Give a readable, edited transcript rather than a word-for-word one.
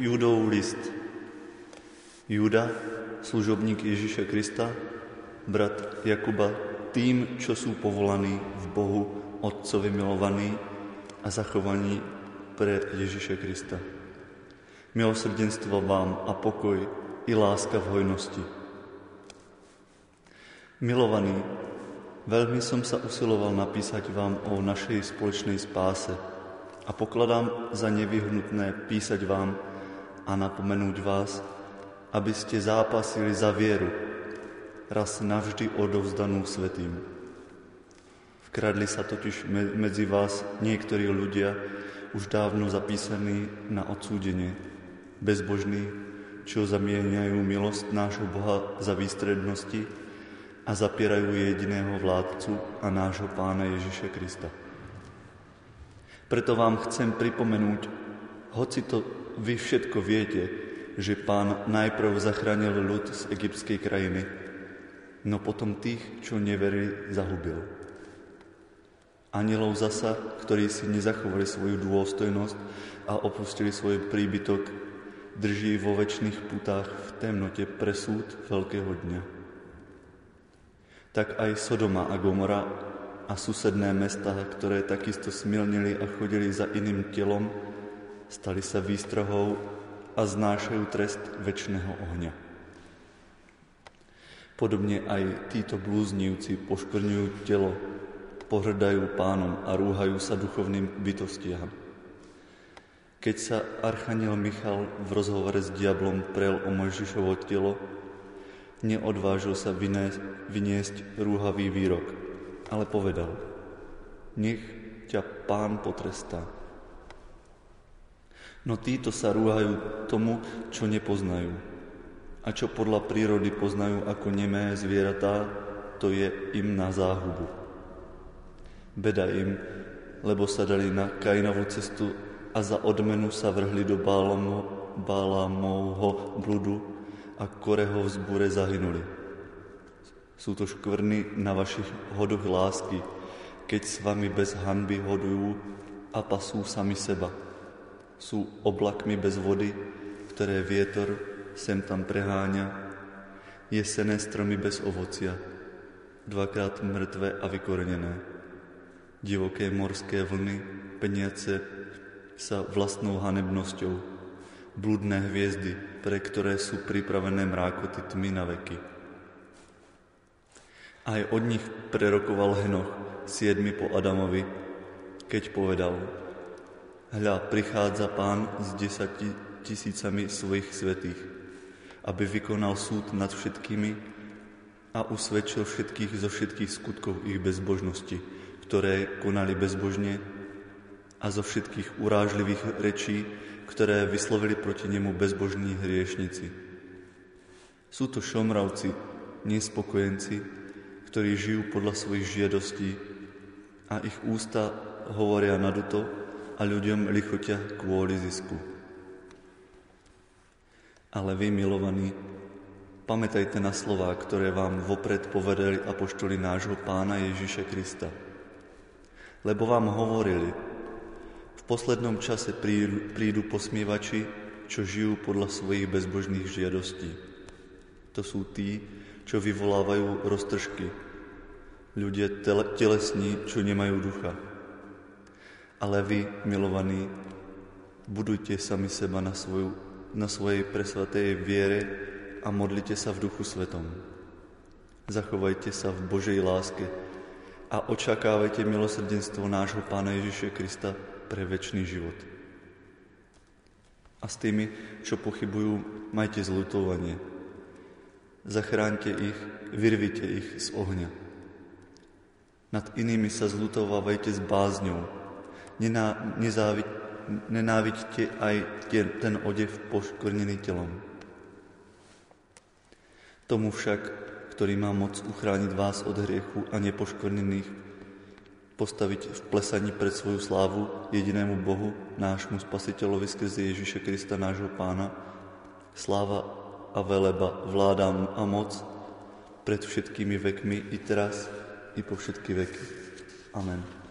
Júdov list. Júda, služobník Ježiša Krista, brat Jakuba, tým, čo sú povolaní v Bohu Otcovi milovaní a zachovaní pre Ježiša Krista. Milosrdenstvo vám a pokoj i láska v hojnosti. Milovaní, veľmi som sa usiloval napísať vám o našej spoločnej spáse a pokladám za nevyhnutné písať vám a napomenúť vás, aby ste zápasili za vieru, raz navždy odovzdanú svätým. Vkradli sa totiž medzi vás niektorí ľudia, už dávno zapísaní na odsúdenie, bezbožní, čo zamieňajú milosť nášho Boha za výstrednosti a zapierajú jediného vládcu a nášho Pána Ježiša Krista. Preto vám chcem pripomenúť, hoci to vy všetko viete, že Pán najprv zachránil ľud z egyptskej krajiny, no potom tých, čo neverili, zahubil. Anielov zasa, ktorí si nezachovali svoju dôstojnosť a opustili svoj príbytok, drží vo večných putách v temnote pre súd veľkého dňa. Tak aj Sodoma a Gomora a susedné mestá, ktoré takisto smilnili a chodili za iným telom, stali sa výstrahou a znášajú trest večného ohňa. Podobne aj títo blúznivci poškvrňujú telo, pohrdajú Pánom a rúhajú sa duchovným bytostiam. Keď sa archaniel Michal v rozhovore s diablom prel o Mojžišovo telo, neodvážil sa vyniesť rúhavý výrok, ale povedal: nech ťa Pán potrestá. No títo sa rúhajú tomu, čo nepoznajú. A čo podľa prírody poznajú ako nemé zvieratá, to je im na záhubu. Beda im, lebo sa dali na Kainovú cestu a za odmenu sa vrhli do Bálamovho bludu a Koreho vzbure zahynuli. Sú to škvrny na vašich hodoch lásky, keď s vami bez hanby hodujú a pasú sami seba. Sú oblakmi bez vody, ktoré vietor sem tam preháňa, jesené stromy bez ovocia, dvakrát mŕtve a vykorenené, divoké morské vlny, peniace sa vlastnou hanebnosťou, bludné hviezdy, pre ktoré sú pripravené mrákoty tmy na veky. Aj od nich prerokoval Henoch, 7 po Adamovi, keď povedal: hľa, prichádza Pán s 10 000 svojich svätých, aby vykonal súd nad všetkými a usvedčil všetkých zo všetkých skutkov ich bezbožnosti, ktoré konali bezbožne, a zo všetkých urážlivých rečí, ktoré vyslovili proti nemu bezbožní hriešnici. Sú to šomravci, nespokojenci, ktorí žijú podľa svojich žiadostí a ich ústa hovoria naduto a ľuďom lichotia kvôli zisku. Ale vy, milovaní, pamätajte na slová, ktoré vám vopred povedali apoštoli nášho Pána Ježiša Krista. Lebo vám hovorili: v poslednom čase prídu posmievači, čo žijú podľa svojich bezbožných žiadostí. To sú tí, čo vyvolávajú roztržky, ľudia telesní, čo nemajú ducha. Ale vy, milovaní, budujte sami seba na svojej presvätej viere a modlite sa v Duchu Svetom. Zachovajte sa v Božej láske a očakávajte milosrdenstvo nášho Pána Ježiša Krista pre večný život. A s tými, čo pochybujú, majte zľutovanie. Zachráňte ich, vyrvite ich z ohňa. Nad inými sa zľutovávajte s bázňou. Nenávidte aj ten odev poškvrnený telom. Tomu však, ktorý má moc uchrániť vás od hriechu a nepoškvrnených, postaviť v plesaní pred svoju slávu jedinému Bohu, nášmu Spasiteľovi skrze Ježiša Krista, nášho Pána, sláva a veleba, vláda a moc pred všetkými vekmi i teraz, i po všetky veky. Amen.